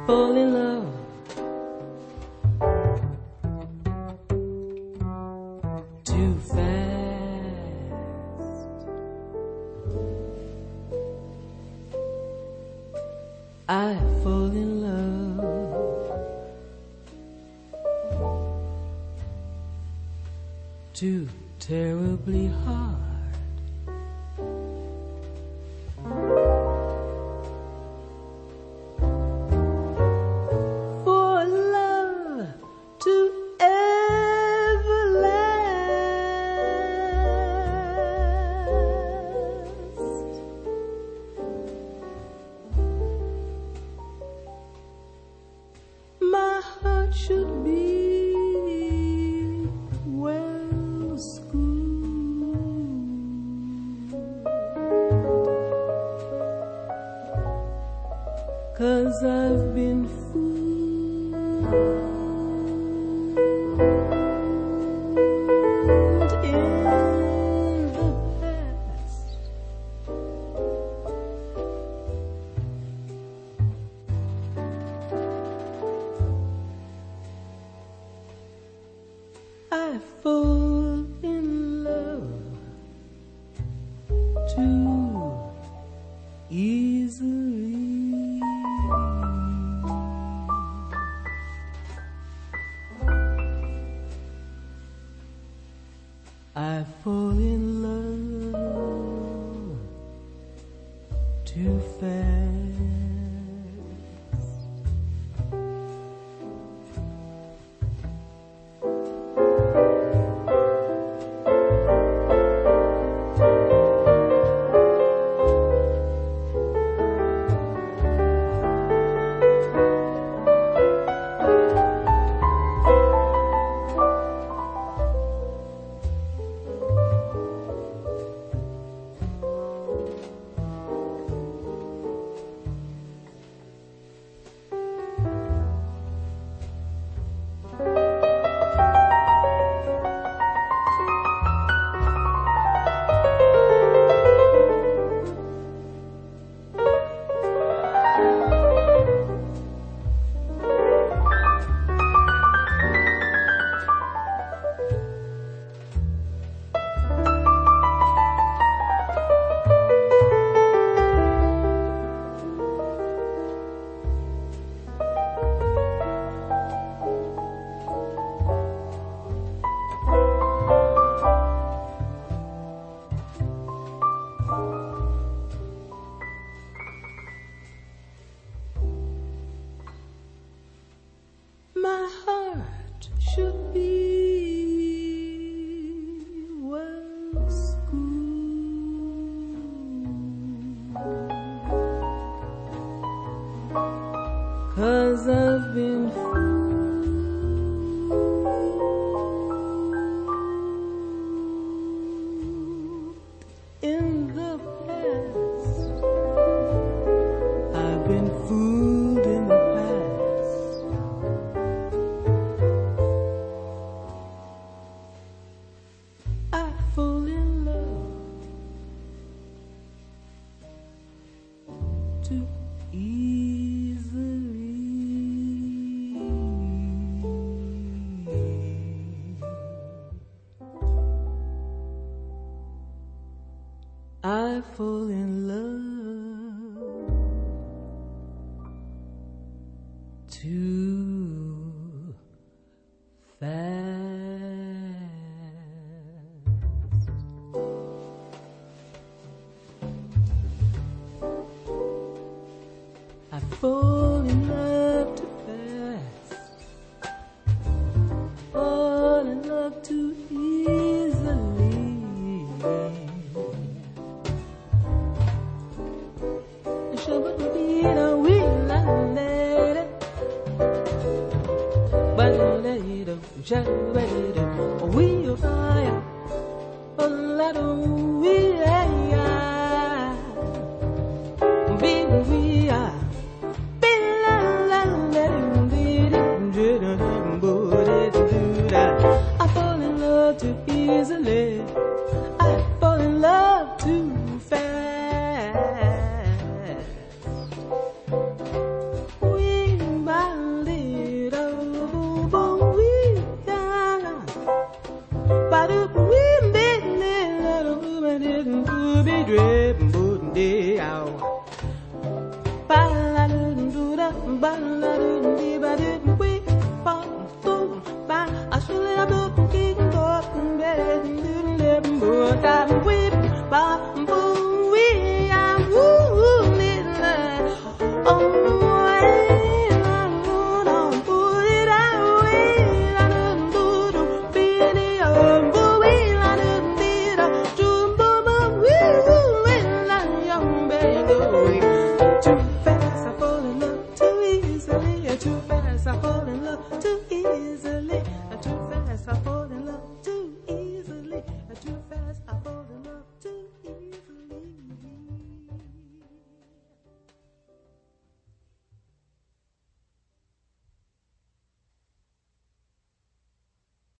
fall in love too fast. I fall in love too terribly hard. Should be well schooled, 'cause I've been fooled in the past. I fall in love too easily. I fall in love too fast. My heart should be well schooled, 'cause I've been fooled in the past. I've been fooled in the past. I fall in love too easily. I fall in love too fast. I fall in love too fast. Fall in love too easily. We'll fire a lot of we are. I fall in love too easily. I fall in love too fast. about love.